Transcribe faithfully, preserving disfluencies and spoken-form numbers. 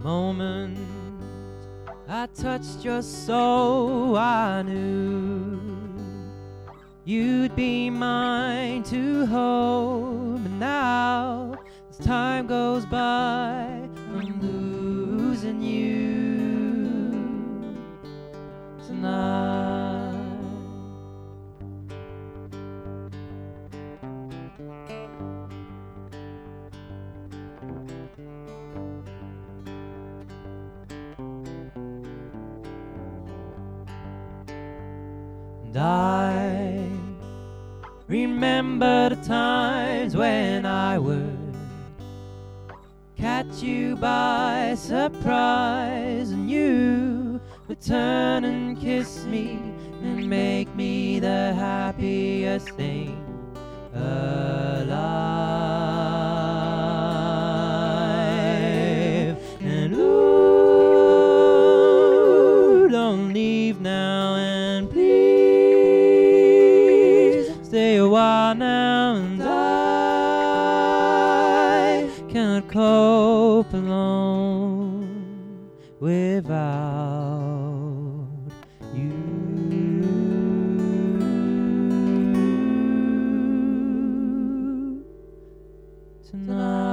moment I touched your soul, I knew you'd be mine to hold. But now, as time goes by, I'm losing you tonight. And I remember the times when I would catch you by surprise, and you would turn and kiss me and make me the happiest thing alive. And ooh, don't leave now, and please stay a while now, and I cannot cope alone without you tonight.